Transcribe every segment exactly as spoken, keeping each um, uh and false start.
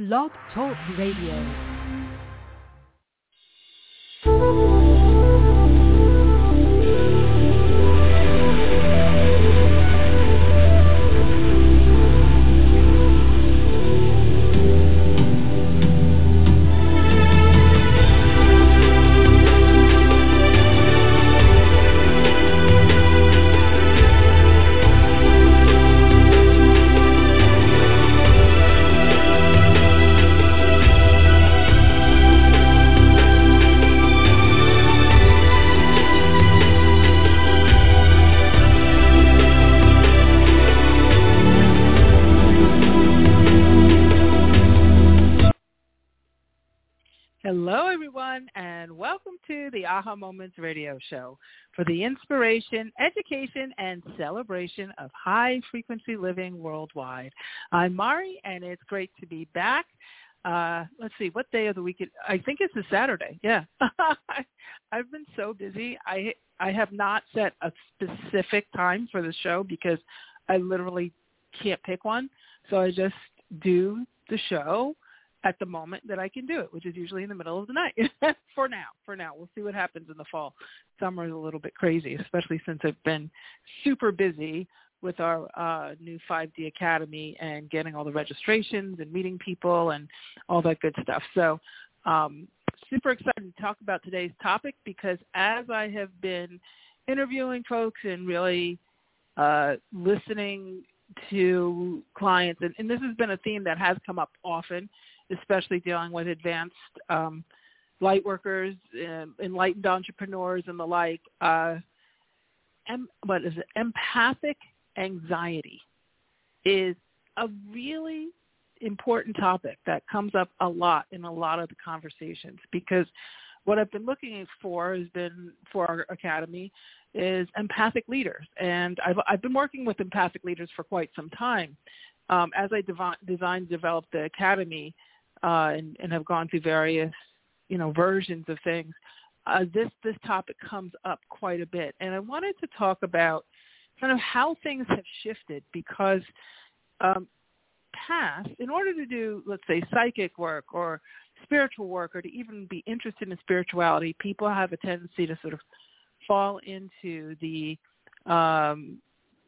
Blog Talk Radio. Hello, everyone, and welcome to the Aha Moments radio show for the inspiration, education, and celebration of high-frequency living worldwide. I'm Mari, and it's great to be back. Uh, let's see, what day of the week? It, I think it's a Saturday. Yeah. I've been so busy. I I have not set a specific time for the show because I literally can't pick one. So I just do the show at the moment that I can do it, which is usually in the middle of the night. for now, for now. We'll see what happens in the fall. Summer is a little bit crazy, especially since I've been super busy with our uh, new five D Academy and getting all the registrations and meeting people and all that good stuff. So um, super excited to talk about today's topic because as I have been interviewing folks and really uh, listening to clients, and, and this has been a theme that has come up often, especially dealing with advanced um, light workers, uh, enlightened entrepreneurs, and the like. Uh, em- what is it? Empathic anxiety is a really important topic that comes up a lot in a lot of the conversations because what I've been looking for has been for our academy is empathic leaders, and I've, I've been working with empathic leaders for quite some time. Um, as I dev- designed and developed the academy, Uh, and, and have gone through various, you know, versions of things, uh, this this topic comes up quite a bit. And I wanted to talk about kind of how things have shifted because um, past, in order to do, let's say, psychic work or spiritual work or to even be interested in spirituality, people have a tendency to sort of fall into the um,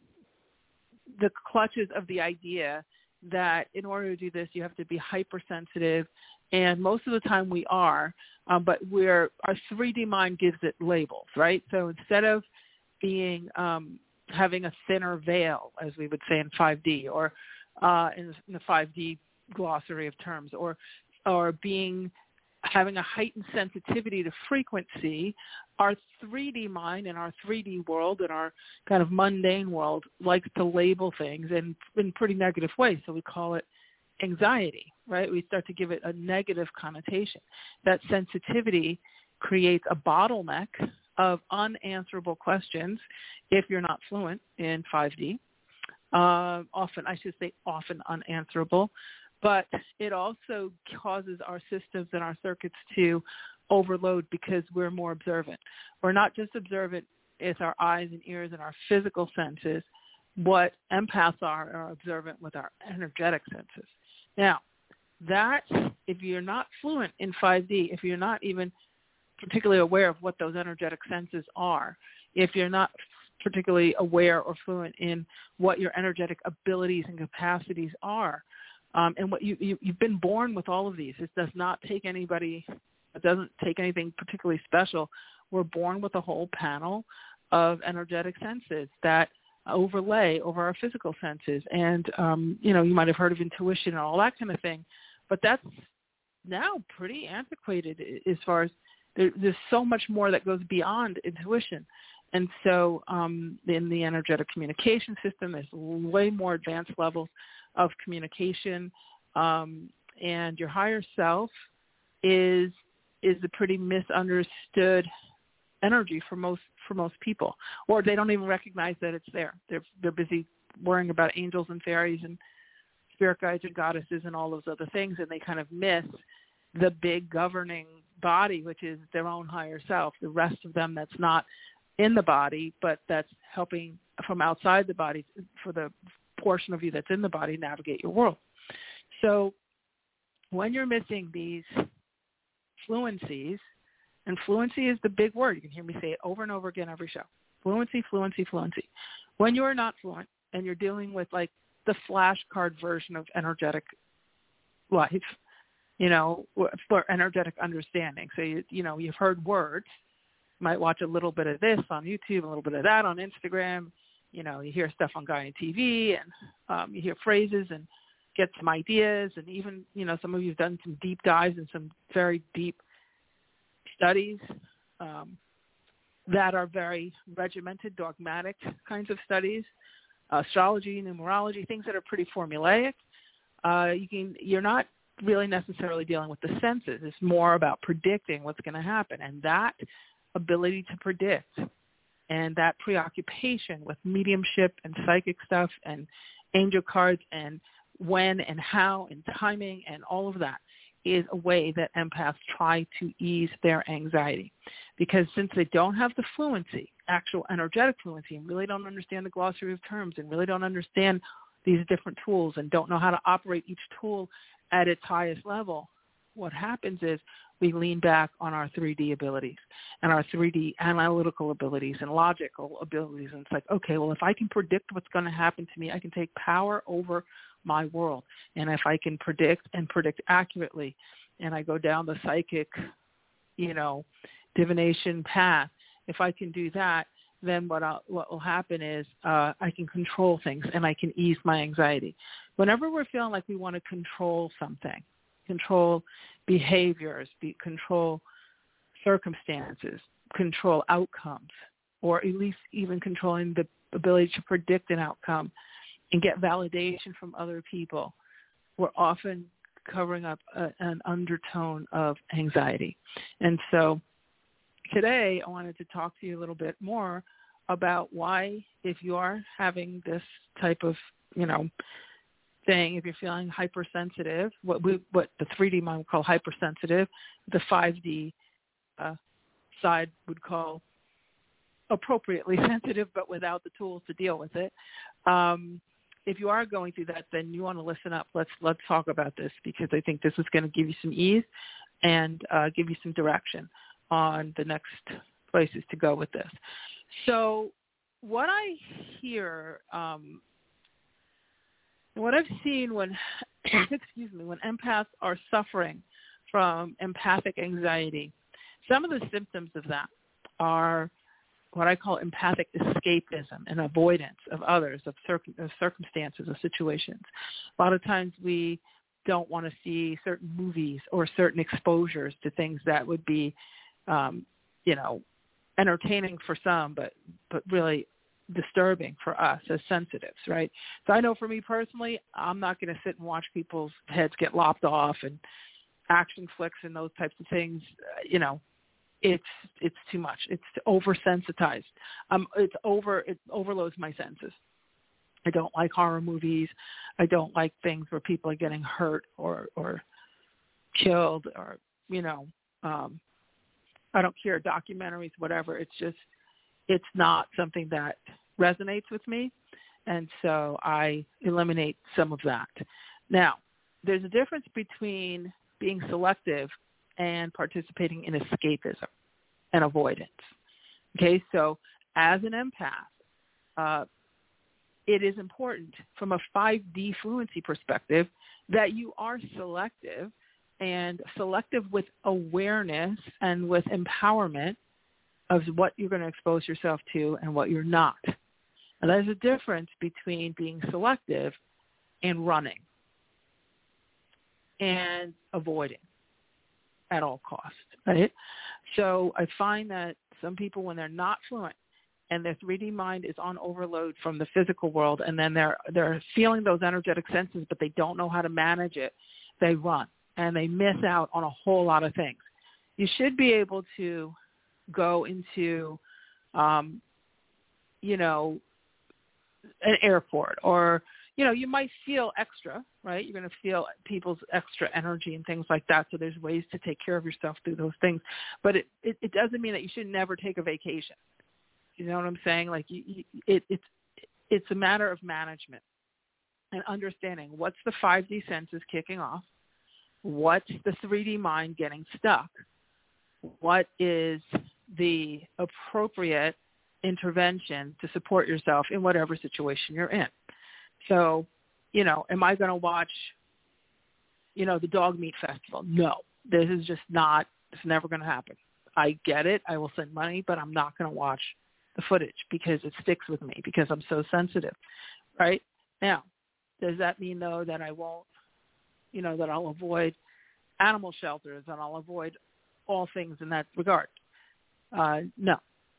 the clutches of the idea that in order to do this, you have to be hypersensitive, and most of the time we are, um, but we're, our three D mind gives it labels, right? So instead of being, um, having a thinner veil, as we would say in five D, or uh, in, in the five D glossary of terms, or or being having a heightened sensitivity to frequency, our three D mind and our three D world and our kind of mundane world likes to label things in, in pretty negative ways. So we call it anxiety, right? We start to give it a negative connotation. That sensitivity creates a bottleneck of unanswerable questions if you're not fluent in five D. Uh, often, I should say often unanswerable. But it also causes our systems and our circuits to overload because we're more observant. We're not just observant with our eyes and ears and our physical senses. What empaths are are observant with our energetic senses. Now, that, if you're not fluent in five D, if you're not even particularly aware of what those energetic senses are, if you're not particularly aware or fluent in what your energetic abilities and capacities are, Um, and what you, you, you've been born with all of these. It does not take anybody, it doesn't take anything particularly special. We're born with a whole panel of energetic senses that overlay over our physical senses. And, um, you know, you might have heard of intuition and all that kind of thing, but that's now pretty antiquated as far as there, there's so much more that goes beyond intuition. And so um, in the energetic communication system, there's way more advanced levels of communication, um, and your higher self is is a pretty misunderstood energy for most for most people, or they don't even recognize that it's there. They're they're busy worrying about angels and fairies and spirit guides and goddesses and all those other things, and they kind of miss the big governing body, which is their own higher self. The rest of them that's not in the body, but that's helping from outside the body for the portion of you that's in the body navigate your world. So when you're missing these fluencies, and fluency is the big word. You can hear me say it over and over again every show. Fluency, fluency, fluency. When you're not fluent and you're dealing with like the flashcard version of energetic life, you know, for energetic understanding. So, you, you know, you've heard words. You might watch a little bit of this on YouTube, a little bit of that on Instagram. You know, you hear stuff on Gaia T V, and um, you hear phrases and get some ideas. And even, you know, some of you have done some deep dives and some very deep studies um, that are very regimented, dogmatic kinds of studies, astrology, numerology, things that are pretty formulaic. Uh, you can, you're not really necessarily dealing with the senses. It's more about predicting what's going to happen. And that ability to predict and that preoccupation with mediumship and psychic stuff and angel cards and when and how and timing and all of that is a way that empaths try to ease their anxiety. Because since they don't have the fluency, actual energetic fluency, and really don't understand the glossary of terms and really don't understand these different tools and don't know how to operate each tool at its highest level, what happens is we lean back on our three D abilities and our three D analytical abilities and logical abilities. And it's like, okay, well, if I can predict what's going to happen to me, I can take power over my world. And if I can predict and predict accurately, and I go down the psychic, you know, divination path, if I can do that, then what I'll, what will happen is uh, I can control things and I can ease my anxiety. Whenever we're feeling like we want to control something, control behaviors, be, control circumstances, control outcomes, or at least even controlling the ability to predict an outcome and get validation from other people, we're often covering up a, an undertone of anxiety. And so today I wanted to talk to you a little bit more about why, if you are having this type of, you know, thing, if you're feeling hypersensitive, what we, what the three D mind would call hypersensitive, the five D uh, side would call appropriately sensitive, but without the tools to deal with it. Um, if you are going through that, then you want to listen up. Let's let's talk about this, because I think this is going to give you some ease and uh, give you some direction on the next places to go with this. So what I hear, um, what I've seen when, excuse me, when empaths are suffering from empathic anxiety, some of the symptoms of that are what I call empathic escapism and avoidance of others, of, circ- of circumstances, of situations. A lot of times we don't want to see certain movies or certain exposures to things that would be, um, you know, entertaining for some, but, but really disturbing for us as sensitives, right? So I know for me personally, I'm not going to sit and watch people's heads get lopped off and action flicks and those types of things. Uh, you know, it's it's too much. It's oversensitized. Um, it's over. It overloads my senses. I don't like horror movies. I don't like things where people are getting hurt or or killed, or you know. Um, I don't care, documentaries, whatever. It's just, it's not something that resonates with me. And so I eliminate some of that. Now, there's a difference between being selective and participating in escapism and avoidance. Okay, so as an empath, uh, it is important from a five D fluency perspective that you are selective, and selective with awareness and with empowerment of what you're going to expose yourself to and what you're not. And there's a difference between being selective and running and avoiding at all costs, right? So I find that some people, when they're not fluent and their three D mind is on overload from the physical world, and then they're they're feeling those energetic senses, but they don't know how to manage it, they run. And they miss out on a whole lot of things. You should be able to go into, um, you know, an airport, or, you know, you might feel extra, right? You're going to feel people's extra energy and things like that. So there's ways to take care of yourself through those things. But it, it, it doesn't mean that you should never take a vacation. You know what I'm saying? Like you, you, it, it's, it's a matter of management and understanding what's the five D senses kicking off. what's the three D mind getting stuck? What is the appropriate intervention to support yourself in whatever situation you're in? So, you know, am I going to watch, you know, the dog meat festival? No, this is just not, it's never going to happen. I get it. I will send money, but I'm not going to watch the footage because it sticks with me because I'm so sensitive, right? Now, does that mean, though, that I won't, you know, that I'll avoid animal shelters and I'll avoid all things in that regard? Uh, no,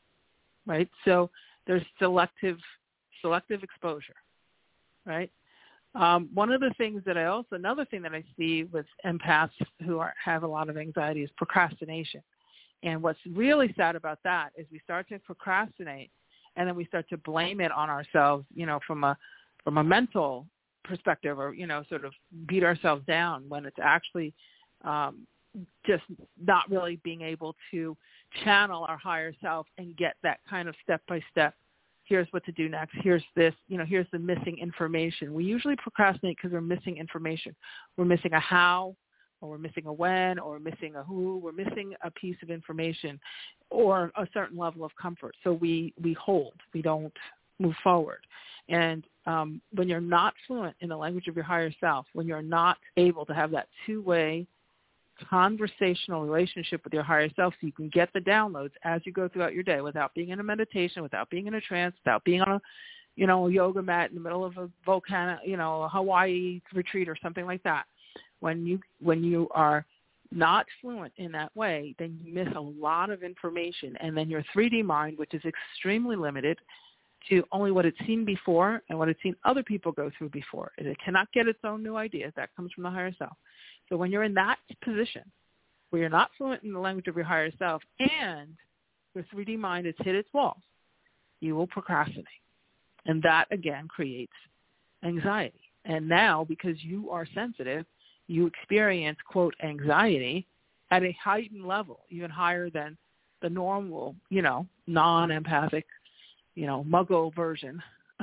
right? So there's selective, selective exposure, right? Um, one of the things that I also, another thing that I see with empaths who are, have a lot of anxiety is procrastination. And what's really sad about that is we start to procrastinate and then we start to blame it on ourselves, you know, from a, from a mental perspective, or, you know, sort of beat ourselves down when it's actually um, just not really being able to channel our higher self and get that kind of step-by-step, here's what to do next, here's this, you know, here's the missing information. We usually procrastinate because we're missing information. We're missing a how, or we're missing a when, or we're missing a who. We're missing a piece of information or a certain level of comfort. So we, we hold. We don't move forward. And um, when you're not fluent in the language of your higher self, when you're not able to have that two-way conversational relationship with your higher self so you can get the downloads as you go throughout your day without being in a meditation, without being in a trance, without being on a, you know, a yoga mat in the middle of a volcano, you know, a Hawaii retreat or something like that. When you when you are not fluent in that way, then you miss a lot of information. And then your three D mind, which is extremely limited to only what it's seen before and what it's seen other people go through before. It cannot get its own new ideas. That comes from the higher self. So when you're in that position where you're not fluent in the language of your higher self and your three D mind has hit its walls, you will procrastinate. And that, again, creates anxiety. And now, because you are sensitive, you experience, quote, anxiety at a heightened level, even higher than the normal, you know, non-empathic, you know, muggle version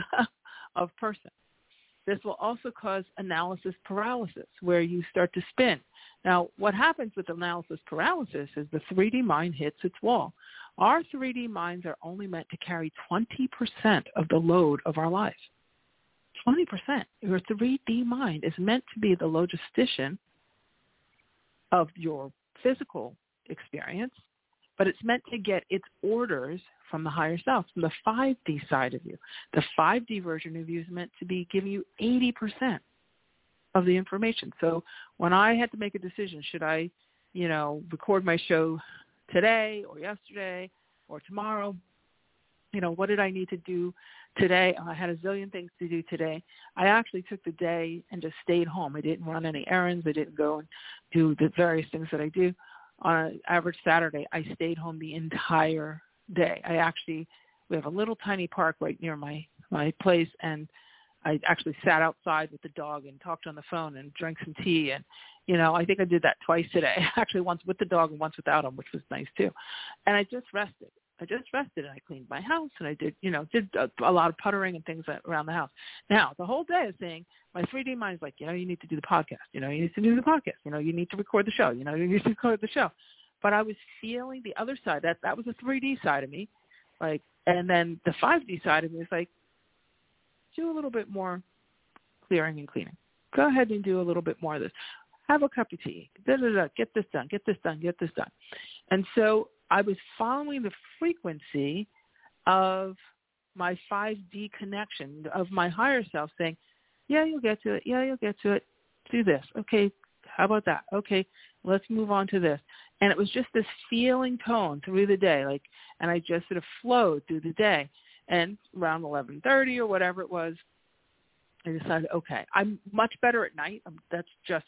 of person. This will also cause analysis paralysis, where you start to spin. Now, what happens with analysis paralysis is the three D mind hits its wall. Our three D minds are only meant to carry twenty percent of the load of our lives. twenty percent. Your three D mind is meant to be the logistician of your physical experience, but it's meant to get its orders from the higher self, from the five D side of you. The five D version of you is meant to be giving you eighty percent of the information. So when I had to make a decision, should I, you know, record my show today or yesterday or tomorrow, you know, what did I need to do today? I had a zillion things to do today. I actually took the day and just stayed home. I didn't run any errands. I didn't go and do the various things that I do. On an average Saturday, I stayed home the entire day. I actually, we have a little tiny park right near my, my place, and I actually sat outside with the dog and talked on the phone and drank some tea. And, you know, I think I did that twice today, actually once with the dog and once without him, which was nice too. And I just rested. I just rested and I cleaned my house and I did, you know, did a, a lot of puttering and things around the house. Now, the whole day is saying, my three D mind's like, you know, you need to do the podcast. You know, you need to do the podcast. You know, you need to record the show. You know, you need to record the show. But I was feeling the other side. That that was the three D side of me. Like, and then the five D side of me is like, do a little bit more clearing and cleaning. Go ahead and do a little bit more of this. Have a cup of tea. Da, da, da, get this done. Get this done. Get this done. And so I was following the frequency of my five D connection, of my higher self saying, yeah, you'll get to it. Yeah, you'll get to it. Do this. Okay, how about that? Okay, let's move on to this. And it was just this feeling tone through the day, like, and I just sort of flowed through the day. And around eleven thirty or whatever it was, I decided, okay, I'm much better at night. I'm, that's just,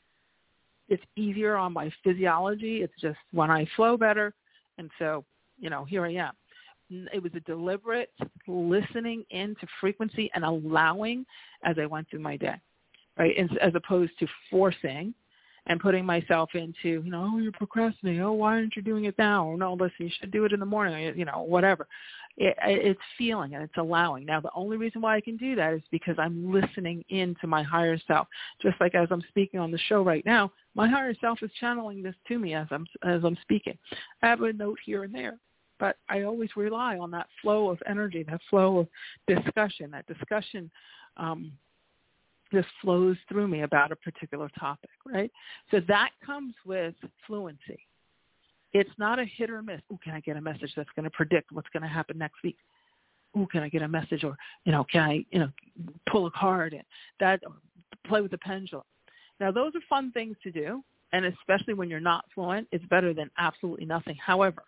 it's easier on my physiology. It's just when I flow better. And so, you know, here I am. It was a deliberate listening into frequency and allowing as I went through my day, right? As, as opposed to forcing and putting myself into, you know, oh, you're procrastinating. Oh, why aren't you doing it now? Or no, listen, you should do it in the morning, you know, whatever. It, it's feeling and it's allowing. Now, the only reason why I can do that is because I'm listening into my higher self. Just like as I'm speaking on the show right now, my higher self is channeling this to me as I'm as I'm speaking. I have a note here and there, but I always rely on that flow of energy, that flow of discussion. That discussion um, just flows through me about a particular topic, right? So that comes with fluency. It's not a hit or miss. Oh, can I get a message that's going to predict what's going to happen next week? Oh, can I get a message, or you know, can I, you know, pull a card and that, or play with the pendulum? Now, those are fun things to do, and especially when you're not fluent, it's better than absolutely nothing. However,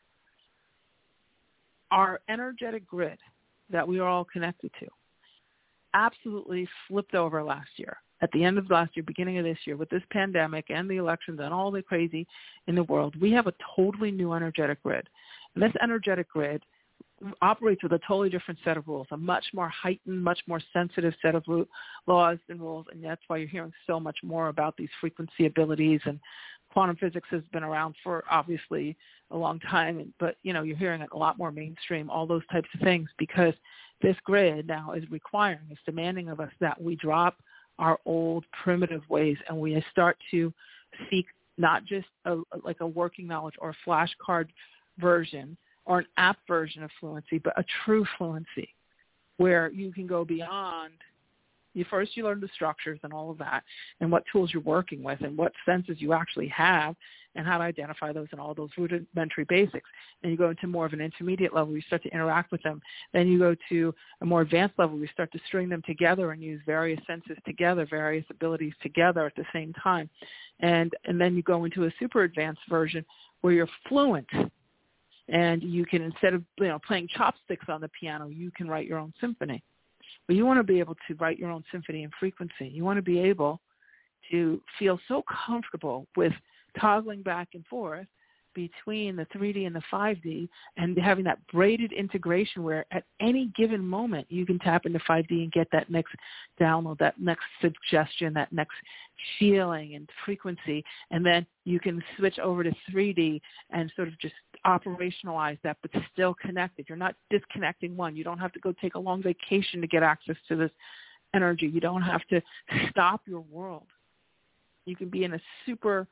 our energetic grid that we are all connected to absolutely flipped over last year. At the end of last year, beginning of this year, with this pandemic and the elections and all the crazy in the world, we have a totally new energetic grid. And this energetic grid operates with a totally different set of rules, a much more heightened, much more sensitive set of laws and rules, and that's why you're hearing so much more about these frequency abilities. And quantum physics has been around for obviously a long time, but you know, you're hearing it a lot more mainstream, all those types of things, because this grid now is requiring, is demanding of us that we drop our old primitive ways and we start to seek not just a, like a working knowledge or a flashcard version or an app version of fluency, but a true fluency where you can go beyond. You first you learn the structures and all of that and what tools you're working with and what senses you actually have and how to identify those and all those rudimentary basics. And you go into more of an intermediate level, you start to interact with them. Then you go to a more advanced level, you start to string them together and use various senses together, various abilities together at the same time. And and then you go into a super advanced version where you're fluent. And you can, instead of you know playing chopsticks on the piano, you can write your own symphony. But you want to be able to write your own symphony in frequency. You want to be able to feel so comfortable with toggling back and forth between the three D and the five D and having that braided integration where at any given moment you can tap into five D and get that next download, that next suggestion, that next feeling and frequency, and then you can switch over to three D and sort of just operationalize that, but still connected. You're not disconnecting one. You don't have to go take a long vacation to get access to this energy. You don't have to stop your world. You can be in a super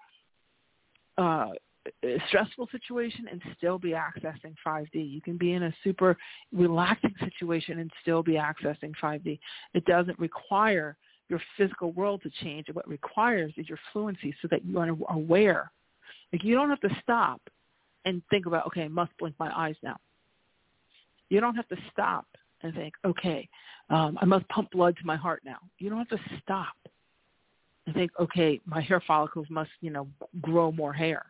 uh, stressful situation and still be accessing five D. You can be in a super relaxing situation and still be accessing five D. It doesn't require your physical world to change. What it requires is your fluency so that you are aware. Like you don't have to stop and think about, okay, I must blink my eyes now. You don't have to stop and think, okay, um, I must pump blood to my heart now. You don't have to stop and think, okay, my hair follicles must, you know, grow more hair.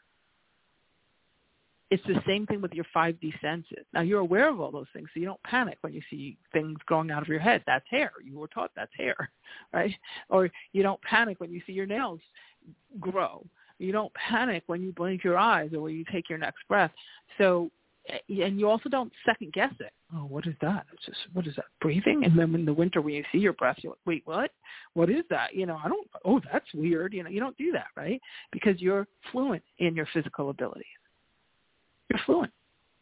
It's the same thing with your five D senses. Now, you're aware of all those things, so you don't panic when you see things growing out of your head. That's hair. You were taught that's hair, right? Or you don't panic when you see your nails grow. You don't panic when you blink your eyes or when you take your next breath. So, and you also don't second guess it. Oh, what is that? It's just, what is that, breathing? And then in the winter when you see your breath, you're like, wait, what? What is that? You know, I don't, oh, that's weird. You know, you don't do that, right? Because you're fluent in your physical abilities. You're fluent.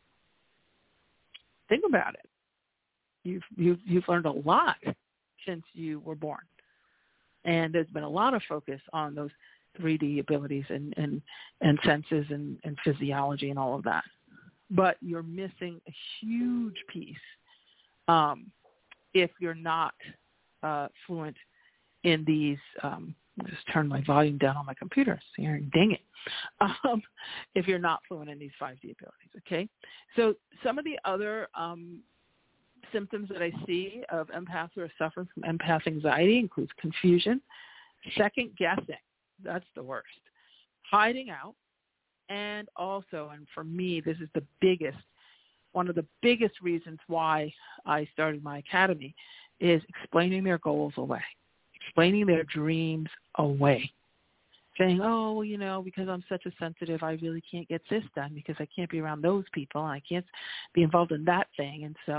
Think about it. You've, you've, you've learned a lot since you were born. And there's been a lot of focus on those three D abilities and, and, and senses and, and physiology and all of that. But you're missing a huge piece um, if you're not uh, fluent in these. Um, I'll just turn my volume down on my computer. So you're dang it. Um, if you're not fluent in these five D abilities, okay? So some of the other um, symptoms that I see of empaths who are suffering from empath anxiety includes confusion, second guessing. That's the worst. Hiding out. And also, and for me, this is the biggest, one of the biggest reasons why I started my academy is explaining their goals away, explaining their dreams away, saying, oh, well, you know, because I'm such a sensitive, I really can't get this done because I can't be around those people and I can't be involved in that thing. And so,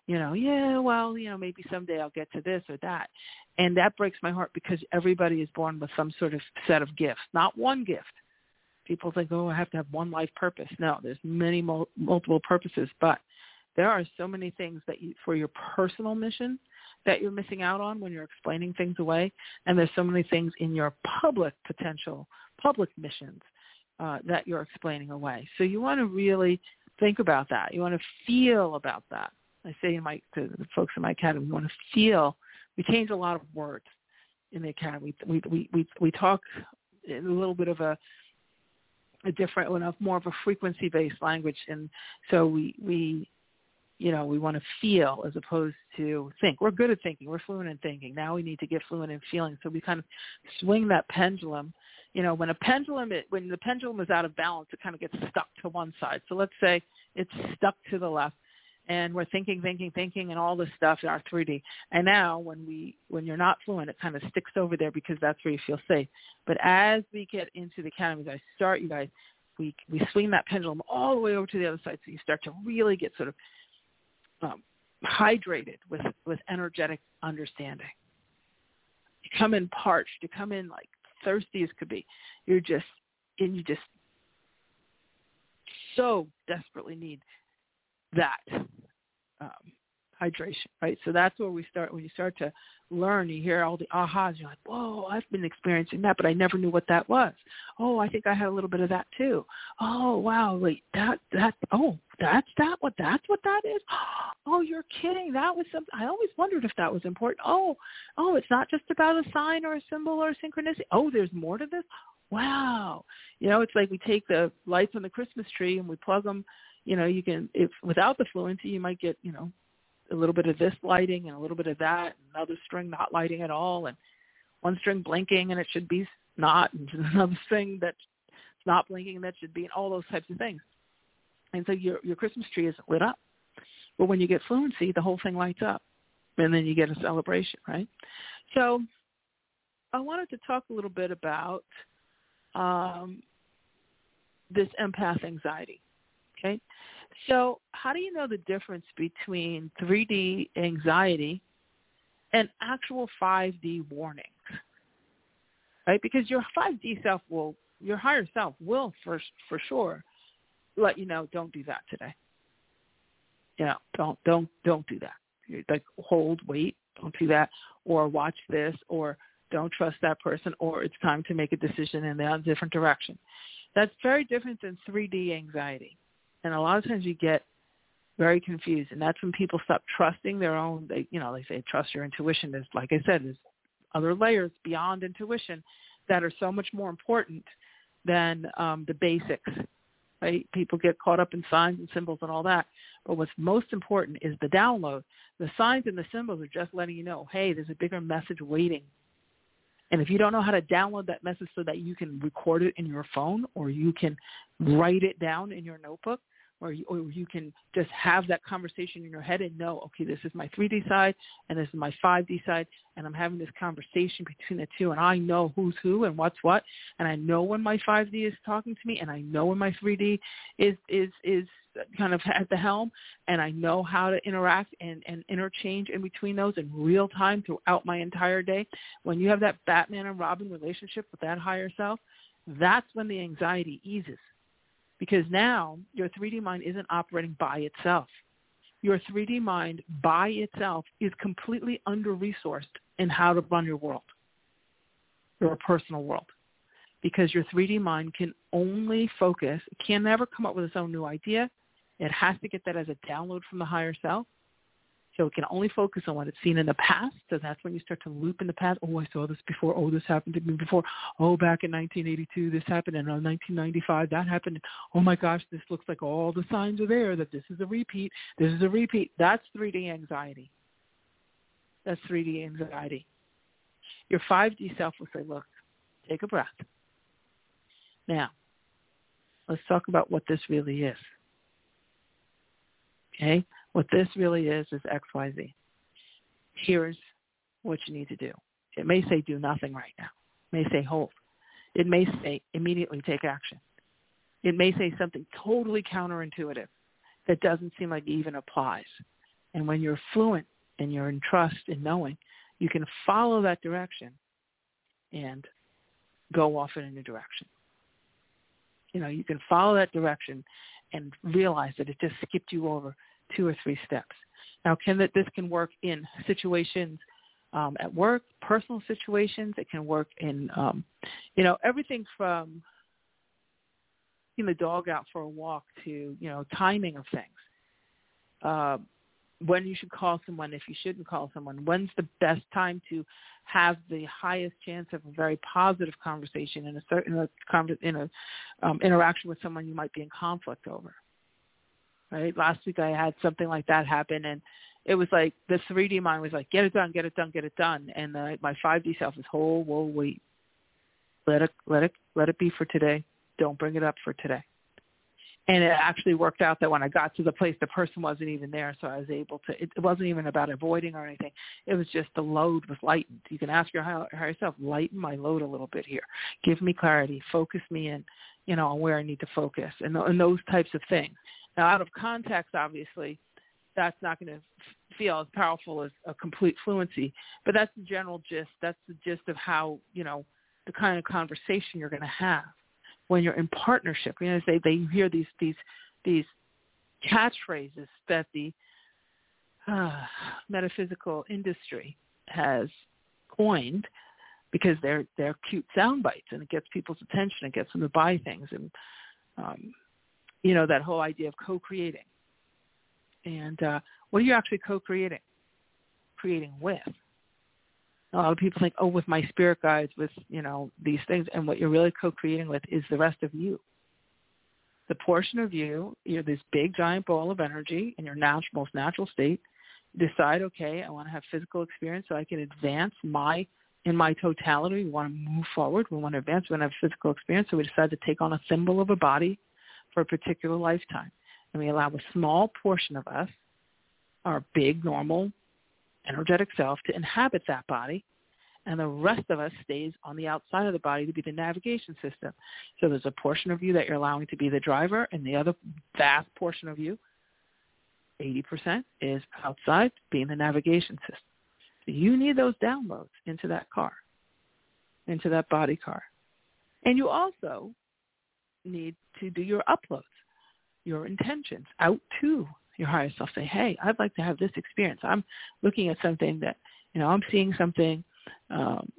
you know, yeah, well, you know, maybe someday I'll get to this or that. And that breaks my heart because everybody is born with some sort of set of gifts, not one gift. People think, oh, I have to have one life purpose. No, there's many mul- multiple purposes, but there are so many things that you, for your personal mission that you're missing out on when you're explaining things away. And there's so many things in your public potential, public missions uh, that you're explaining away. So you want to really think about that. You want to feel about that. I say in my, to the folks in my academy, we want to feel. We change a lot of words in the academy. We we we, we talk in a little bit of a, a different, enough more of a frequency-based language, and so we we you know we want to feel as opposed to think. We're good at thinking. We're fluent in thinking. Now we need to get fluent in feeling. So we kind of swing that pendulum. You know, when a pendulum, it, when the pendulum is out of balance, it kind of gets stuck to one side. So let's say it's stuck to the left. And we're thinking, thinking, thinking, and all this stuff in our three D. And now when we, when you're not fluent, it kind of sticks over there because that's where you feel safe. But as we get into the academy, as I start, you guys, we we swing that pendulum all the way over to the other side, so you start to really get sort of um, hydrated with with energetic understanding. You come in parched. You come in like thirsty as could be. You're just, and you just so desperately need that um, hydration, right? So that's where we start. When you start to learn, you hear all the ahas. You're like, whoa, I've been experiencing that, but I never knew what that was. Oh, I think I had a little bit of that too. Oh, wow, wait, that, that, oh, that's that, what, that's what that is? Oh, you're kidding. That was something. I always wondered if that was important. Oh, oh, it's not just about a sign or a symbol or a synchronicity. Oh, there's more to this? Wow. You know, it's like we take the lights on the Christmas tree and we plug them. You know, you can, if without the fluency, you might get, you know, a little bit of this lighting and a little bit of that, and another string not lighting at all, and one string blinking and it should be not, and another string that's not blinking and that should be, and all those types of things. And so your your Christmas tree isn't lit up. But when you get fluency, the whole thing lights up, and then you get a celebration, right? So I wanted to talk a little bit about um, this empath anxiety. Okay, so how do you know the difference between three D anxiety and actual five D warnings, right? Because your five D self will, your higher self will for, for sure let you know, don't do that today. You know, don't, don't, don't do that. You're like, hold, wait, don't do that, or watch this, or don't trust that person, or it's time to make a decision in a different direction. That's very different than three D anxiety. And a lot of times you get very confused, and that's when people stop trusting their own, they, you know, they say trust your intuition. There's, like I said, there's other layers beyond intuition that are so much more important than um, the basics, right? People get caught up in signs and symbols and all that. But what's most important is the download. The signs and the symbols are just letting you know, hey, there's a bigger message waiting. And if you don't know how to download that message so that you can record it in your phone, or you can write it down in your notebook, or you, or you can just have that conversation in your head and know, okay, this is my three D side and this is my five D side, and I'm having this conversation between the two, and I know who's who and what's what, and I know when my five D is talking to me, and I know when my three D is is is kind of at the helm, and I know how to interact and, and interchange in between those in real time throughout my entire day. When you have that Batman and Robin relationship with that higher self, that's when the anxiety eases. Because now your three D mind isn't operating by itself. Your three D mind by itself is completely under-resourced in how to run your world, your personal world. Because your three D mind can only focus, it can never come up with its own new idea. It has to get that as a download from the higher self. So it can only focus on what it's seen in the past. So that's when you start to loop in the past. Oh, I saw this before. Oh, this happened to me before. Oh, back in nineteen eighty-two, this happened. And in nineteen ninety-five, that happened. Oh, my gosh, this looks like all the signs are there that this is a repeat. This is a repeat. That's three D anxiety. That's three D anxiety. Your five D self will say, look, take a breath. Now, let's talk about what this really is. Okay? What this really is is X Y Z. Here's what you need to do. It may say do nothing right now. It may say hold. It may say immediately take action. It may say something totally counterintuitive that doesn't seem like it even applies. And when you're fluent and you're in trust and knowing, you can follow that direction and go off in a new direction. You know, you can follow that direction and realize that it just skipped you over two or three steps. Now, can that this can work in situations um, at work, personal situations. It can work in, um, you know, everything from taking the dog out for a walk to, you know, timing of things. Uh, when you should call someone, if you shouldn't call someone, when's the best time to have the highest chance of a very positive conversation in a certain in a, in a um, interaction with someone you might be in conflict over. Right? Last week I had something like that happen, and it was like the three D mind was like, get it done, get it done, get it done, and the, my five D self is, hold, whoa, wait, let it, let it, let it be for today. Don't bring it up for today. And it actually worked out that when I got to the place, the person wasn't even there, so I was able to, it, it wasn't even about avoiding or anything. It was just the load was lightened. You can ask your higher, higher self, lighten my load a little bit here. Give me clarity. Focus me in, you know, on where I need to focus, and, and those types of things. Now, out of context, obviously, that's not going to feel as powerful as a complete fluency, but that's the general gist. That's the gist of how, you know, the kind of conversation you're going to have when you're in partnership. You know, they they hear these these these catchphrases that the uh, metaphysical industry has coined because they're they're cute sound bites, and it gets people's attention. It gets them to buy things, and um, you know, that whole idea of co-creating. And uh, what are you actually co-creating? Creating with. A lot of people think, oh, with my spirit guides, with, you know, these things. And what you're really co-creating with is the rest of you. The portion of you, you're this big, giant ball of energy in your natural, most natural state. You decide, okay, I want to have physical experience so I can advance my, in my totality. We want to move forward. We want to advance. We want to have physical experience. So we decide to take on a symbol of a body for a particular lifetime. And we allow a small portion of us, our big, normal, energetic self, to inhabit that body, and the rest of us stays on the outside of the body to be the navigation system. So there's a portion of you that you're allowing to be the driver, and the other vast portion of you, eighty percent, is outside being the navigation system. So you need those downloads into that car, into that body car. And you also need to do your uploads, your intentions out to your higher self. Say, hey, I'd like to have this experience. I'm looking at something that, you know, I'm seeing something um,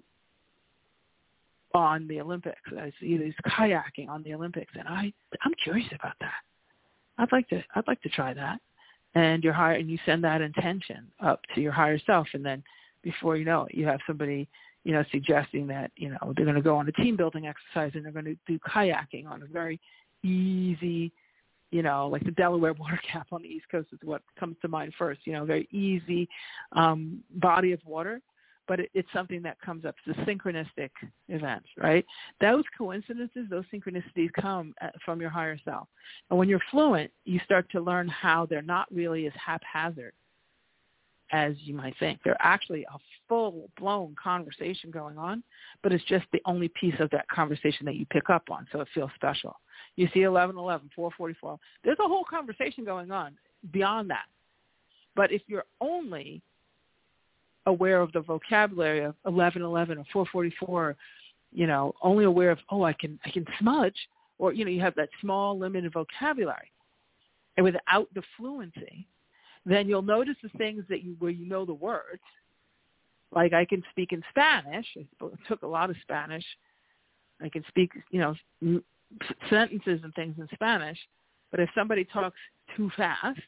on the Olympics. I see these kayaking on the Olympics, and I, I'm curious about that. I'd like to, I'd like to try that. And your higher, and you send that intention up to your higher self, and then before you know it, you have somebody, you know, suggesting that, you know, they're going to go on a team building exercise and they're going to do kayaking on a very easy, you know, like the Delaware water gap on the East Coast is what comes to mind first, you know, very easy um, body of water, but it, it's something that comes up. It's a synchronistic event, right? Those coincidences, those synchronicities come at, from your higher self. And when you're fluent, you start to learn how they're not really as haphazard as you might think. They're actually a full-blown conversation going on, but it's just the only piece of that conversation that you pick up on, so it feels special. You see eleven eleven, four forty-four. There's a whole conversation going on beyond that. But if you're only aware of the vocabulary of eleven eleven or four forty-four, you know, only aware of, oh, I can I can smudge, or, you know, you have that small, limited vocabulary, and without the fluency, then you'll notice the things that you where you know the words. Like I can speak in Spanish. I took a lot of Spanish. I can speak, you know, m- sentences and things in Spanish. But if somebody talks too fast,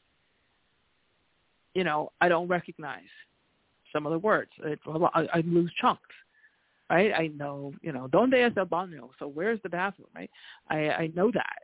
you know, I don't recognize some of the words. It, I, I lose chunks, right? I know, you know, ¿Dónde es el baño? So where's the bathroom, right? I, I know that.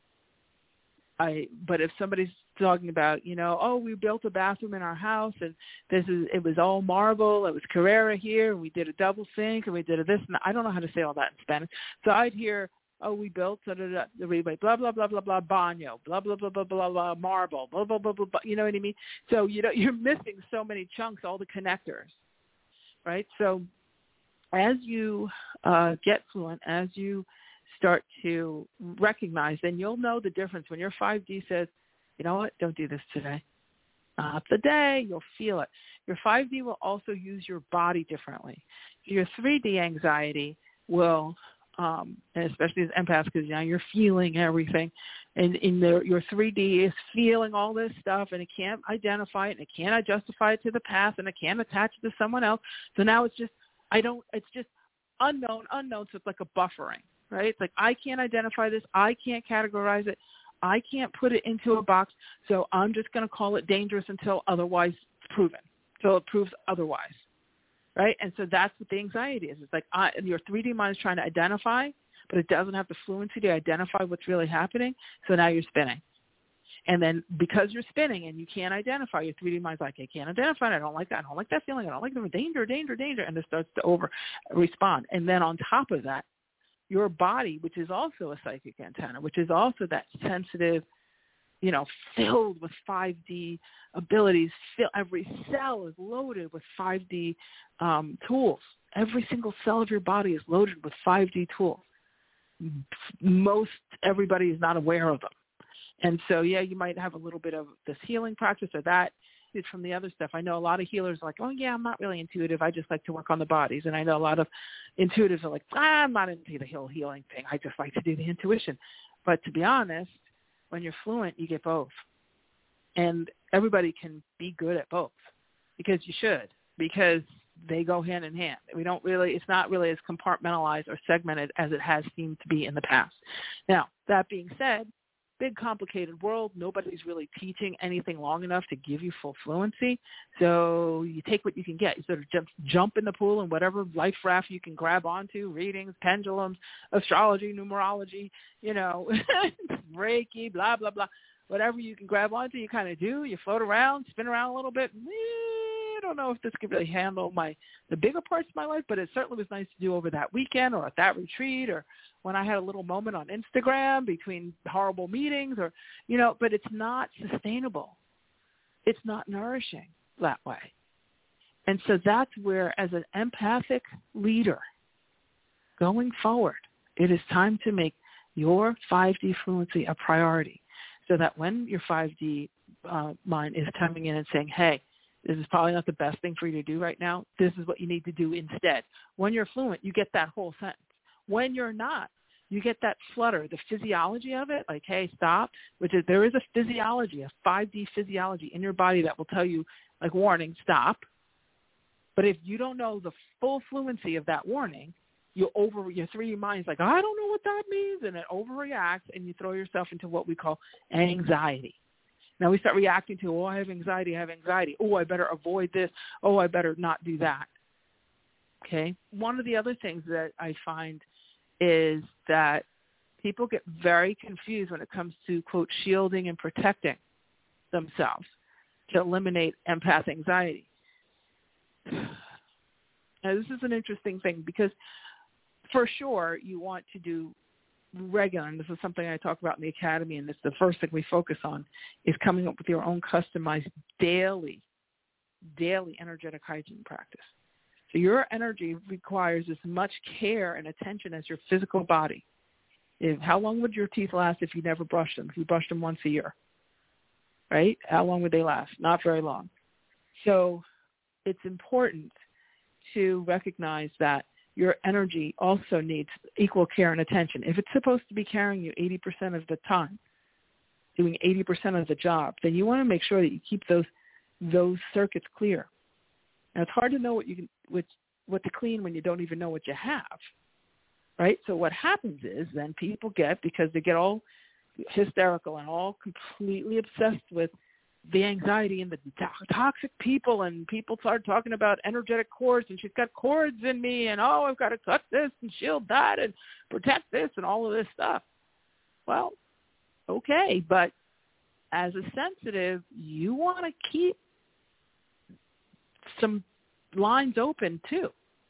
I, but if somebody's talking about, you know, oh, we built a bathroom in our house, and this is, it was all marble, it was Carrera here, and we did a double sink, and we did a this, and I don't know how to say all that in Spanish. So I'd hear, oh, we built, da, da, da, blah, blah, blah, blah, blah, baño, blah, blah, blah, blah, blah, blah, marble, blah, blah, blah, blah, blah, you know what I mean? So, you know, you're missing so many chunks, all the connectors, right? So as you uh, get fluent, as you start to recognize, then you'll know the difference when your five D says, you know what, don't do this today. not the day. You'll feel it. Your five D will also use your body differently. Your three D anxiety will, um, and especially as empaths, because now you're feeling everything, and in the, your three D is feeling all this stuff, and it can't identify it, and it can't justify it to the past, and it can't attach it to someone else. So now it's just, I don't, it's just unknown, unknown. So it's like a buffering, right? It's like, I can't identify this. I can't categorize it. I can't put it into a box. So I'm just going to call it dangerous until otherwise proven, until it proves otherwise. Right? And so that's what the anxiety is. It's like I, your three D mind is trying to identify, but it doesn't have the fluency to identify what's really happening. So now you're spinning. And then because you're spinning and you can't identify, your three D mind's like, I can't identify it. I don't like that. I don't like that feeling. I don't like the danger, danger, danger. And it starts to over respond. And then on top of that, your body, which is also a psychic antenna, which is also that sensitive, you know, filled with five D abilities. Every cell is loaded with five D um, tools. Every single cell of your body is loaded with five D tools. Most everybody is not aware of them. And so, yeah, you might have a little bit of this healing practice or that. It's from the other stuff. I know a lot of healers are like, oh, yeah, I'm not really intuitive. I just like to work on the bodies. And I know a lot of intuitives are like, ah, I'm not into the whole healing thing. I just like to do the intuition. But to be honest, when you're fluent, you get both. And everybody can be good at both because you should, because they go hand in hand. We don't really, it's not really as compartmentalized or segmented as it has seemed to be in the past. Now, that being said, big complicated world. Nobody's really teaching anything long enough to give you full fluency. So you take what you can get. You sort of jump, jump in the pool and whatever life raft you can grab onto, readings, pendulums, astrology, numerology, you know, Reiki, blah, blah, blah. Whatever you can grab onto, you kind of do. You float around, spin around a little bit. I don't know if this could really handle my the bigger parts of my life, but it certainly was nice to do over that weekend or at that retreat or when I had a little moment on Instagram between horrible meetings or, you know, but it's not sustainable. It's not nourishing that way. And so that's where, as an empathic leader going forward, it is time to make your five D fluency a priority so that when your five D uh, mind is coming in and saying, hey, this is probably not the best thing for you to do right now. This is what you need to do instead. When you're fluent, you get that whole sentence. When you're not, you get that flutter, the physiology of it, like, hey, stop, which is there is a physiology, a five D physiology in your body that will tell you, like, warning, stop. But if you don't know the full fluency of that warning, you over your three D mind's like, I don't know what that means, and it overreacts, and you throw yourself into what we call anxiety. Now we start reacting to, oh, I have anxiety, I have anxiety. Oh, I better avoid this. Oh, I better not do that. Okay? One of the other things that I find is that people get very confused when it comes to, quote, shielding and protecting themselves to eliminate empath anxiety. Now, this is an interesting thing because for sure you want to do regular, and this is something I talk about in the academy, and it's the first thing we focus on, is coming up with your own customized daily, daily energetic hygiene practice. So your energy requires as much care and attention as your physical body. If, how long would your teeth last if you never brushed them, if you brushed them once a year? Right? How long would they last? Not very long. So it's important to recognize that your energy also needs equal care and attention. If it's supposed to be carrying you eighty percent of the time, doing eighty percent of the job, then you want to make sure that you keep those those circuits clear. Now, it's hard to know what you can, what, what to clean when you don't even know what you have, right? So what happens is then people get, because they get all hysterical and all completely obsessed with the anxiety and the to- toxic people, and people start talking about energetic cords, and she's got cords in me, and oh, I've got to cut this and shield that and protect this and all of this stuff. Well, okay, but as a sensitive, you want to keep some lines open too.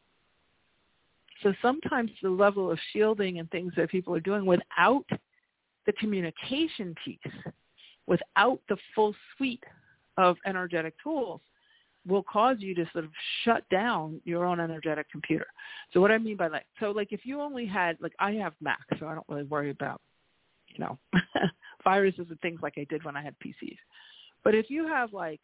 So sometimes the level of shielding and things that people are doing without the communication piece, without the full suite of energetic tools, will cause you to sort of shut down your own energetic computer. So what I mean by that, so like if you only had, like I have Mac, so I don't really worry about, you know, viruses and things like I did when I had P Cs. But if you have like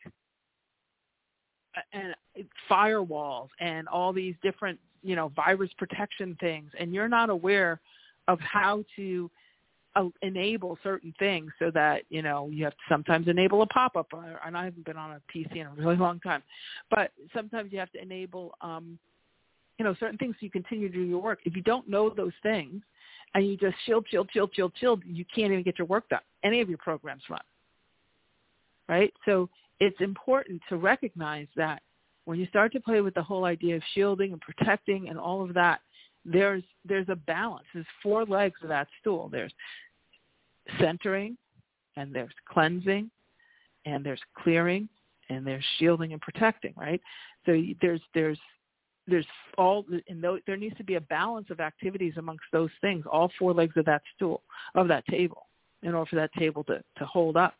and firewalls and all these different, you know, virus protection things, and you're not aware of how to uh, enable certain things so that, you know, you have to sometimes enable a pop-up, and I haven't been on a P C in a really long time, but sometimes you have to enable, um, you know, certain things so you continue to do your work. If you don't know those things and you just shield, shield, shield, shield, shield, you can't even get your work done. Any of your programs run, right? So it's important to recognize that when you start to play with the whole idea of shielding and protecting and all of that, there's there's a balance. There's four legs of that stool. There's centering, and there's cleansing, and there's clearing, and there's shielding and protecting, right? So there's there's there's all, and there needs to be a balance of activities amongst those things, all four legs of that stool, of that table, in order for that table to, to hold up.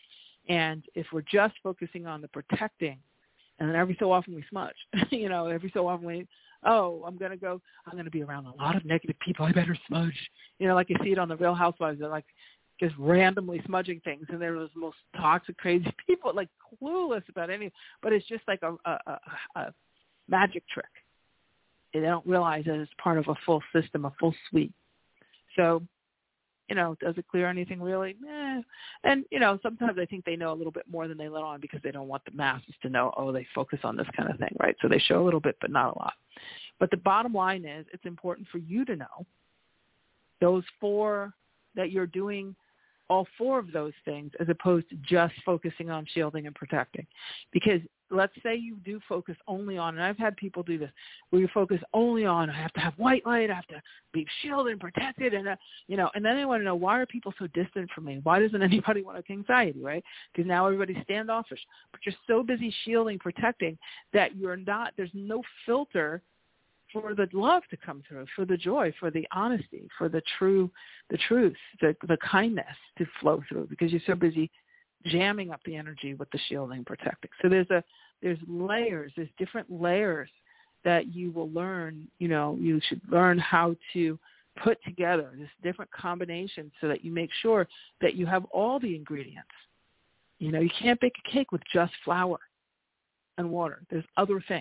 And if we're just focusing on the protecting, and then every so often we smudge, you know, every so often we, oh, I'm going to go, I'm going to be around a lot of negative people, I better smudge. You know, like you see it on the Real Housewives, they're like just randomly smudging things, and they're those most toxic, crazy people, like clueless about anything. But it's just like a, a, a, a magic trick. They don't realize that it's part of a full system, a full suite. So, you know, does it clear anything really? Eh. And, you know, sometimes I think they know a little bit more than they let on because they don't want the masses to know, oh, they focus on this kind of thing, right? So they show a little bit, but not a lot. But the bottom line is it's important for you to know those four, that you're doing all four of those things as opposed to just focusing on shielding and protecting. Because let's say you do focus only on, and I've had people do this, where you focus only on, I have to have white light, I have to be shielded and protected, and, uh, you know, and then they want to know, why are people so distant from me? Why doesn't anybody want to anxiety, right? Because now everybody's standoffish. But you're so busy shielding, protecting, that you're not, there's no filter for the love to come through, for the joy, for the honesty, for the true, the truth, the, the kindness to flow through, because you're so busy jamming up the energy with the shielding, protecting. So there's a, there's layers, there's different layers that you will learn, you know, you should learn how to put together this different combination so that you make sure that you have all the ingredients. You know, you can't bake a cake with just flour and water. There's other things.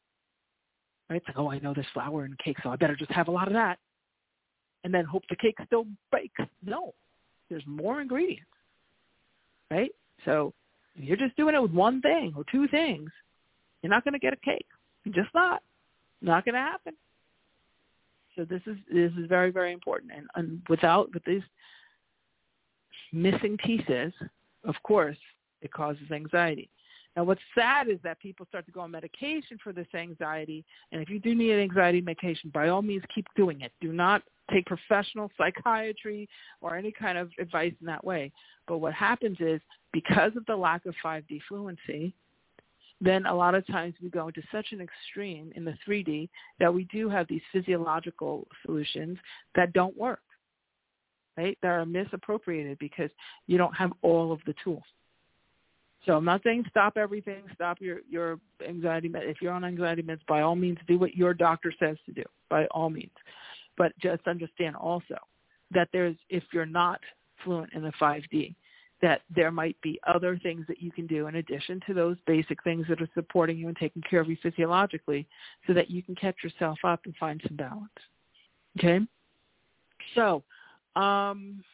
Right? It's like, oh, I know there's flour in cake, so I better just have a lot of that and then hope the cake still bakes. No, there's more ingredients, right? So if you're just doing it with one thing or two things, you're not going to get a cake. You're just not. Not going to happen. So this is this is very, very important. And, and without, with these missing pieces, of course, it causes anxiety. Now, what's sad is that people start to go on medication for this anxiety, and if you do need an anxiety medication, by all means, keep doing it. Do not take professional psychiatry or any kind of advice in that way. But what happens is, because of the lack of five D fluency, then a lot of times we go into such an extreme in the three D that we do have these physiological solutions that don't work, right? That are misappropriated because you don't have all of the tools. So I'm not saying stop everything, stop your, your anxiety meds. If you're on anxiety meds, by all means, do what your doctor says to do, by all means. But just understand also that there's, if you're not fluent in the five D, that there might be other things that you can do in addition to those basic things that are supporting you and taking care of you physiologically so that you can catch yourself up and find some balance. Okay? So, um...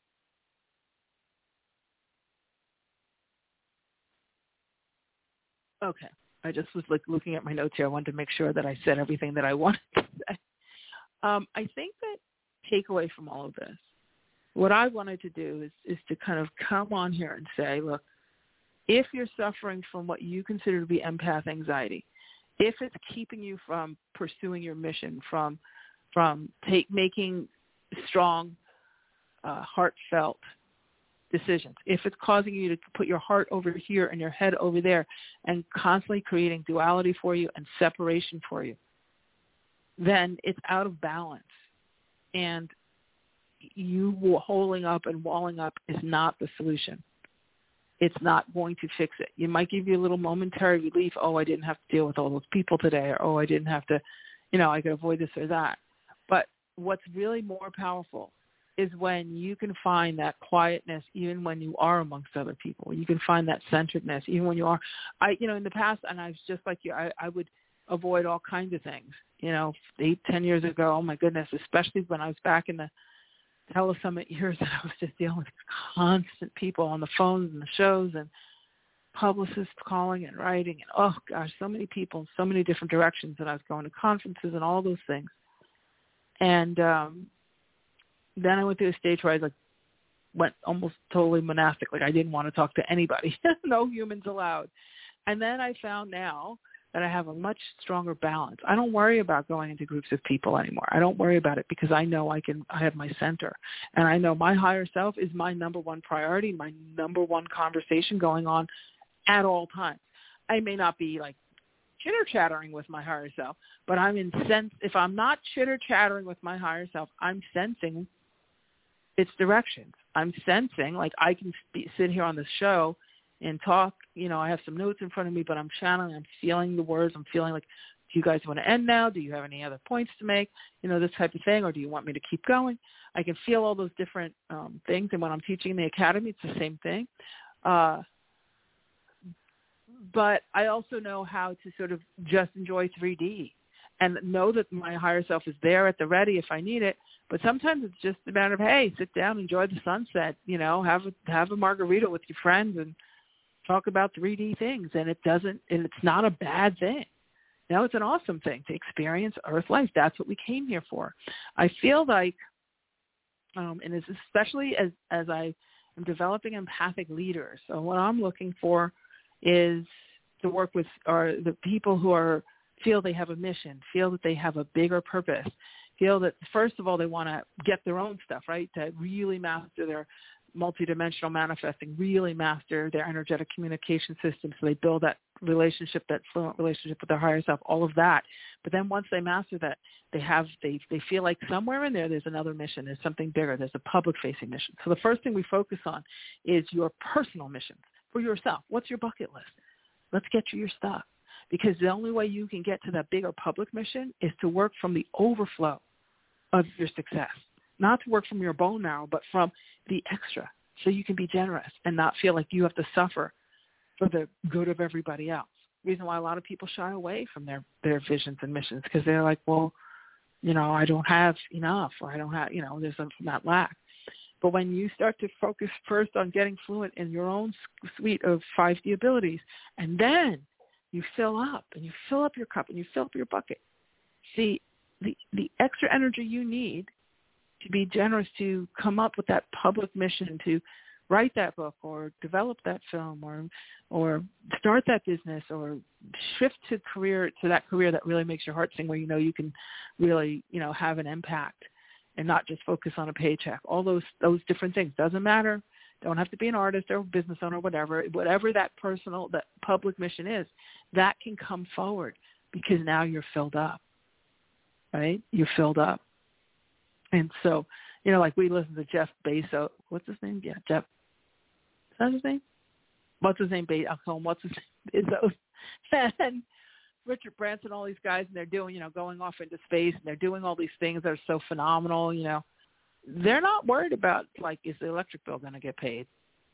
Okay. I just was like looking at my notes here. I wanted to make sure that I said everything that I wanted to say. Um, I think that takeaway from all of this, what I wanted to do is, is to kind of come on here and say, look, if you're suffering from what you consider to be empath anxiety, if it's keeping you from pursuing your mission, from from take, making strong, uh, heartfelt decisions, if it's causing you to put your heart over here and your head over there and constantly creating duality for you and separation for you, then it's out of balance. And you holding up and walling up is not the solution. It's not going to fix it. It might give you a little momentary relief. Oh, I didn't have to deal with all those people today, or oh, I didn't have to, you know, I could avoid this or that. But what's really more powerful is when you can find that quietness even when you are amongst other people. You can find that centeredness even when you are. I, you know, in the past, and I was just like you, I, I would avoid all kinds of things. You know, eight, ten years ago, oh my goodness, especially when I was back in the telesummit years, and I was just dealing with constant people on the phones and the shows and publicists calling and writing, and oh gosh, so many people in so many different directions, and I was going to conferences and all those things. And um, then I went through a stage where I like went almost totally monastic, like I didn't want to talk to anybody, no humans allowed. And then I found now that I have a much stronger balance. I don't worry about going into groups of people anymore. I don't worry about it because I know I can, I have my center. And I know my higher self is my number one priority, my number one conversation going on at all times. I may not be like chitter-chattering with my higher self, but I'm in sense, if I'm not chitter-chattering with my higher self, I'm sensing its directions. I'm sensing, like I can sp- sit here on this show and talk, you know, I have some notes in front of me, but I'm channeling, I'm feeling the words, I'm feeling like, do you guys want to end now? Do you have any other points to make? You know, this type of thing, or do you want me to keep going? I can feel all those different um, things, and when I'm teaching in the academy, it's the same thing. Uh, but I also know how to sort of just enjoy three D and know that my higher self is there at the ready if I need it. But sometimes it's just a matter of, hey, sit down, enjoy the sunset, you know, have a, have a margarita with your friends and talk about three D things, and it doesn't, and it's not a bad thing. No, it's an awesome thing to experience Earth life. That's what we came here for. I feel like, um, and it's especially as, as I am developing empathic leaders. So what I'm looking for is to work with are the people who are feel they have a mission, feel that they have a bigger purpose, feel that first of all they want to get their own stuff right, to really master their multidimensional manifesting, really master their energetic communication system, so they build that relationship, that fluent relationship with their higher self, all of that. But then once they master that, they have they they feel like somewhere in there there's another mission, there's something bigger, there's a public-facing mission. So the first thing we focus on is your personal missions for yourself. What's your bucket list? Let's get you your stuff, because the only way you can get to that bigger public mission is to work from the overflow of your success. Not to work from your bone marrow, but from the extra, so you can be generous and not feel like you have to suffer for the good of everybody else. Reason why a lot of people shy away from their, their visions and missions, because they're like, well, you know, I don't have enough, or I don't have, you know, there's a, that lack. But when you start to focus first on getting fluent in your own suite of five D abilities, and then you fill up, and you fill up your cup, and you fill up your bucket, see, the, the extra energy you need to be generous, to come up with that public mission, to write that book or develop that film or or start that business or shift to career to that career that really makes your heart sing, where you know you can really, you know, have an impact and not just focus on a paycheck. All those those different things. Doesn't matter. Don't have to be an artist or a business owner, whatever. Whatever that personal, that public mission is, that can come forward because now you're filled up, right? You're filled up. And so, you know, like we listen to Jeff Bezos. What's his name? Yeah, Jeff. Is that his name? What's his name? Bezos. I'll call him what's his name? Bezos. And Richard Branson, all these guys, and they're doing, you know, going off into space, and they're doing all these things that are so phenomenal, you know. They're not worried about, like, is the electric bill going to get paid?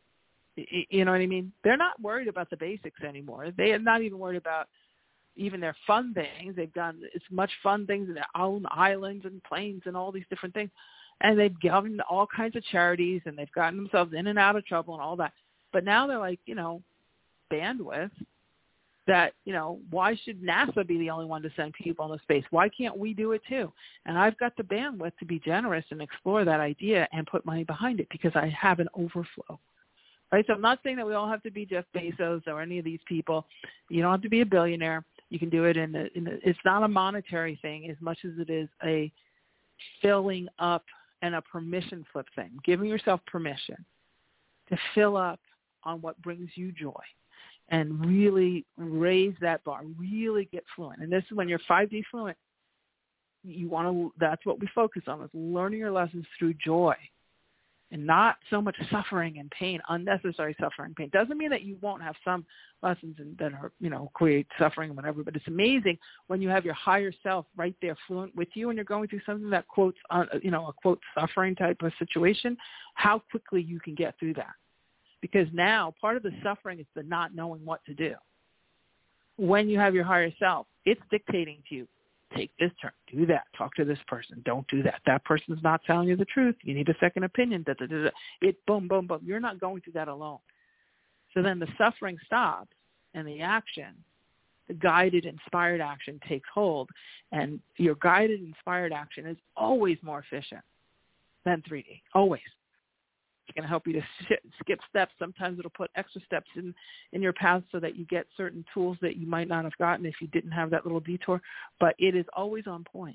You know what I mean? They're not worried about the basics anymore. They are not even worried about even their fun things. They've done as much fun things in their own islands and planes and all these different things. And they've given all kinds of charities, and they've gotten themselves in and out of trouble and all that. But now they're like, you know, bandwidth that, you know, why should NASA be the only one to send people into space? Why can't we do it too? And I've got the bandwidth to be generous and explore that idea and put money behind it because I have an overflow. Right? So I'm not saying that we all have to be Jeff Bezos or any of these people. You don't have to be a billionaire. You can do it in the, in the, it's not a monetary thing as much as it is a filling up and a permission slip thing, giving yourself permission to fill up on what brings you joy and really raise that bar, really get fluent. And this is when you're five D fluent, you want to, that's what we focus on, is learning your lessons through joy. and not so much suffering and pain, unnecessary suffering and pain. Doesn't mean that you won't have some lessons and that are, you know, create suffering and whatever, but it's amazing when you have your higher self right there fluent with you and you're going through something that quotes, uh, you know, a quote suffering type of situation, how quickly you can get through that. Because now part of the suffering is the not knowing what to do. When you have your higher self, it's dictating to you. Take this turn, do that, talk to this person, don't do that. That person's not telling you the truth. You need a second opinion. Da, da, da, da. It boom, boom, boom. You're not going through that alone. So then the suffering stops and the action, the guided, inspired action takes hold. And your guided, inspired action is always more efficient than three D, always. It's going to help you to skip steps. Sometimes it'll put extra steps in, in your path so that you get certain tools that you might not have gotten if you didn't have that little detour. But it is always on point.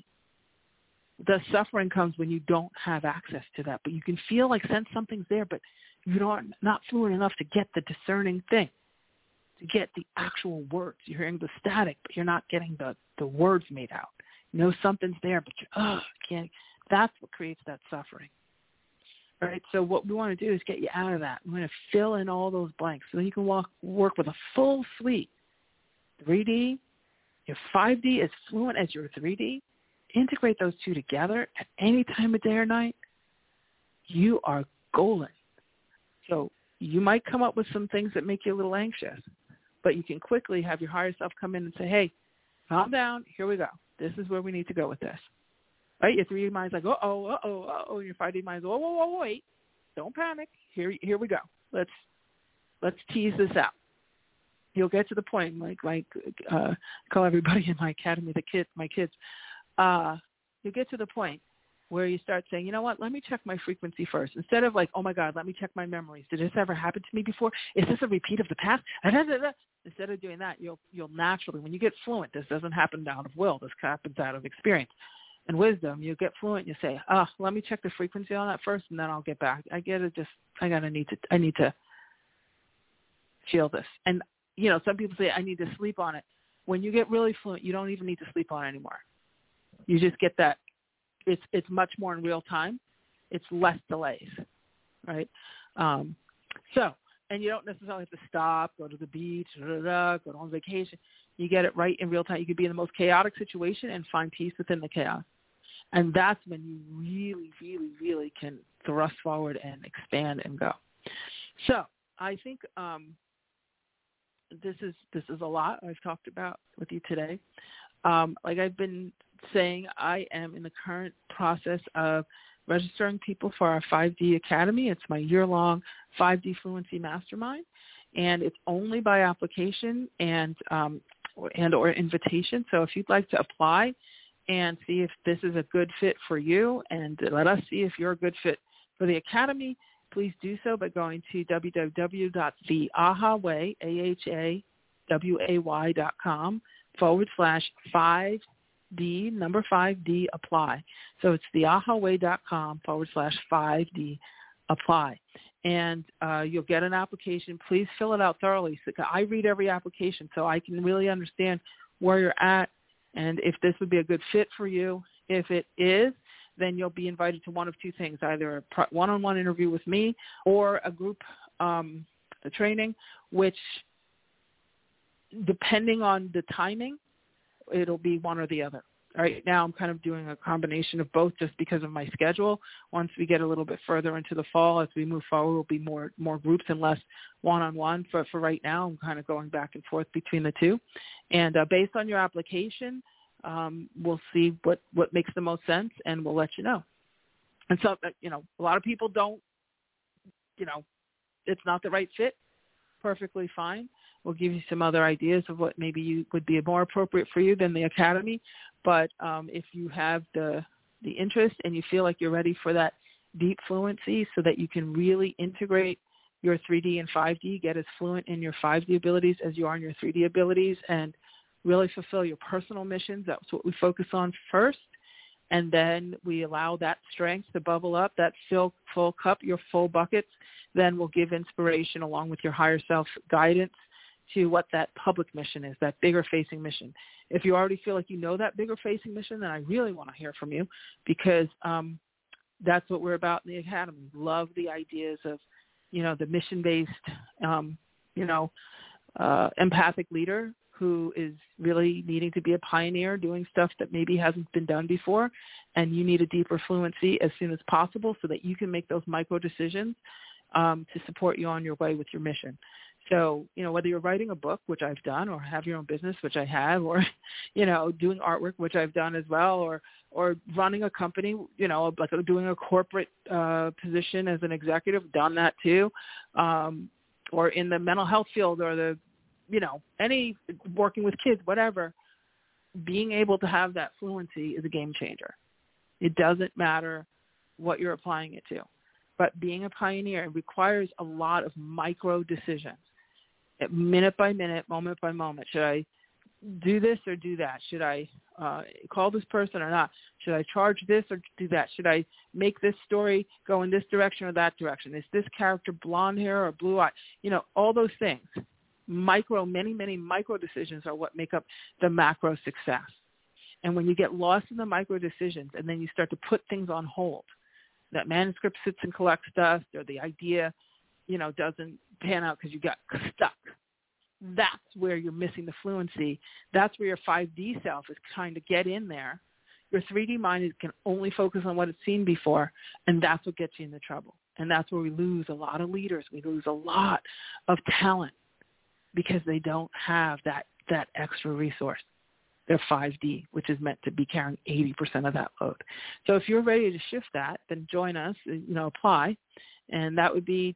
The suffering comes when you don't have access to that. But you can feel like sense something's there, but you don't not fluent enough to get the discerning thing, to get the actual words. You're hearing the static, but you're not getting the, the words made out. You know something's there, but you oh, can't. That's what creates that suffering. Right, so what we want to do is get you out of that. We're going to fill in all those blanks so then you can walk, work with a full suite. three D, your five D as fluent as your three D. Integrate those two together at any time of day or night. You are golden. So you might come up with some things that make you a little anxious, but you can quickly have your higher self come in and say, hey, calm down. Here we go. This is where we need to go with this. Right, your three D mind's like, uh-oh, uh-oh, uh-oh. Your five D mind's, whoa, whoa, whoa, wait. Don't panic. Here here we go. Let's let's tease this out. You'll get to the point, like, like uh, I call everybody in my academy, the kids, my kids, uh, you'll get to the point where you start saying, you know what, let me check my frequency first. Instead of like, oh, my God, let me check my memories. Did this ever happen to me before? Is this a repeat of the past? Instead of doing that, you'll you'll naturally, when you get fluent, this doesn't happen out of will. This happens out of experience and wisdom. You get fluent, you say, oh, let me check the frequency on that first, and then I'll get back. I get it. Just, I gotta need to, I need to feel this. And, you know, some people say, I need to sleep on it. When you get really fluent, you don't even need to sleep on it anymore. You just get that. It's, it's much more in real time. It's less delays, right? Um, so, and you don't necessarily have to stop, go to the beach, da, da, da, go on vacation. You get it right in real time. You could be in the most chaotic situation and find peace within the chaos. And that's when you really, really, really can thrust forward and expand and go. So I think um, this is this is a lot I've talked about with you today. Um, like I've been saying, I am in the current process of registering people for our five D Academy. It's my year-long five D Fluency Mastermind, and it's only by application and um, or, and or invitation. So if you'd like to apply and see if this is a good fit for you and let us see if you're a good fit for the Academy, please do so by going to w w w dot the aha way, A H A W A Y dot com forward slash five D, number five D, apply. So it's the aha way dot com forward slash five D, apply. And uh, you'll get an application. Please fill it out thoroughly. So I read every application so I can really understand where you're at and if this would be a good fit for you. If it is, then you'll be invited to one of two things, either a one-on-one interview with me or a group um, a training, which, depending on the timing, it'll be one or the other. Right now I'm kind of doing a combination of both just because of my schedule. Once we get a little bit further into the fall, as we move forward, will be more more groups and less one-on-one. For, for right now, I'm kind of going back and forth between the two. And uh, based on your application, um, we'll see what, what makes the most sense, and we'll let you know. And so, you know, a lot of people don't, you know, it's not the right fit. Perfectly fine. We'll give you some other ideas of what maybe you would be more appropriate for you than the Academy. But um, if you have the the interest and you feel like you're ready for that deep fluency so that you can really integrate your three D and five D, get as fluent in your five D abilities as you are in your three D abilities, and really fulfill your personal missions, that's what we focus on first. And then we allow that strength to bubble up, that fill, full cup, your full buckets. Then we'll give inspiration along with your higher self guidance to what that public mission is, that bigger facing mission. If you already feel like you know that bigger facing mission, then I really want to hear from you, because um, that's what we're about in the Academy. Love the ideas of, you know, the mission-based, um, you know, uh, empathic leader who is really needing to be a pioneer, doing stuff that maybe hasn't been done before, and you need a deeper fluency as soon as possible so that you can make those micro decisions um, to support you on your way with your mission. So, you know, whether you're writing a book, which I've done, or have your own business, which I have, or, you know, doing artwork, which I've done as well, or or running a company, you know, like doing a corporate uh, position as an executive, done that too, um, or in the mental health field or the, you know, any working with kids, whatever, being able to have that fluency is a game changer. It doesn't matter what you're applying it to. But being a pioneer requires a lot of micro decisions, minute by minute, moment by moment. Should I do this or do that? Should I uh, call this person or not? Should I charge this or do that? Should I make this story go in this direction or that direction? Is this character blonde hair or blue eye? You know, all those things. Micro, many, many micro decisions are what make up the macro success. And when you get lost in the micro decisions and then you start to put things on hold, that manuscript sits and collects dust, or the idea, you know, doesn't pan out because you got stuck. That's where you're missing the fluency. That's where your five D self is trying to get in there. Your three D mind can only focus on what it's seen before, and that's what gets you into trouble. And that's where we lose a lot of leaders. We lose a lot of talent because they don't have that, that extra resource. They're five D, which is meant to be carrying eighty percent of that load. So if you're ready to shift that, then join us, you know, apply. And that would be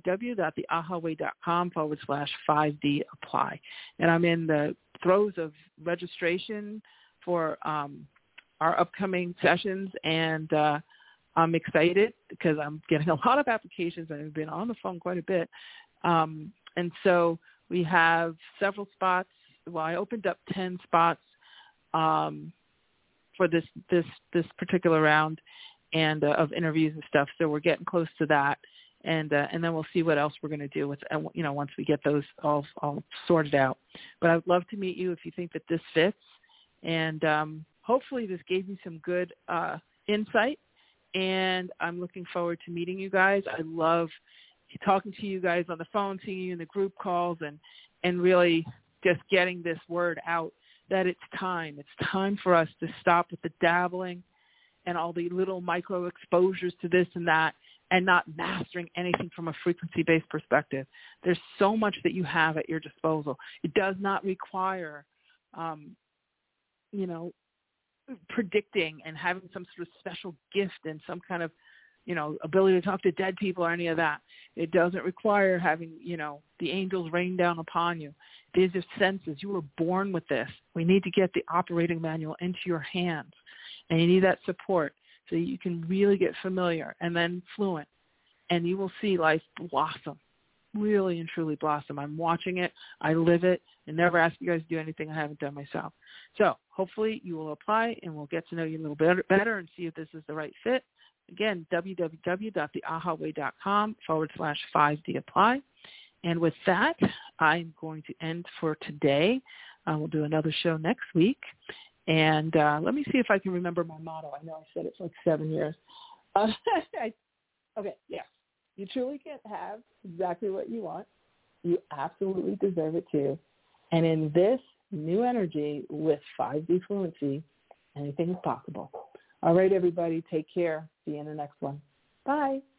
www.theahaway.com forward slash 5D apply. And I'm in the throes of registration for um, our upcoming sessions, and uh, I'm excited because I'm getting a lot of applications. I've been on the phone quite a bit. Um, and so we have several spots. Well, I opened up ten spots um, for this this this particular round and uh, of interviews and stuff. So we're getting close to that, and uh, and then we'll see what else we're going to do with, you know, once we get those all all sorted out. But I'd love to meet you if you think that this fits, and um, hopefully this gave you some good uh, insight. And I'm looking forward to meeting you guys. I love talking to you guys on the phone, seeing you in the group calls, and and really just getting this word out that it's time. It's time for us to stop with the dabbling and all the little micro exposures to this and that, and not mastering anything from a frequency-based perspective. There's so much that you have at your disposal. It does not require, um, you know, predicting and having some sort of special gift and some kind of, you know, ability to talk to dead people or any of that. It doesn't require having, you know, the angels rain down upon you. These are senses. You were born with this. We need to get the operating manual into your hands, and you need that support so you can really get familiar and then fluent, and you will see life blossom, really and truly blossom. I'm watching it. I live it, and never ask you guys to do anything I haven't done myself. So hopefully you will apply, and we'll get to know you a little bit better and see if this is the right fit. Again, www.theahaway.com forward slash 5D apply. And with that, I'm going to end for today. Uh, we'll do another show next week. And uh, let me see if I can remember my motto. I know I said it for like seven years. Uh, I, okay, yeah. You truly can't have exactly what you want. You absolutely deserve it too. And in this new energy with five D fluency, anything is possible. All right, everybody, take care. See you in the next one. Bye.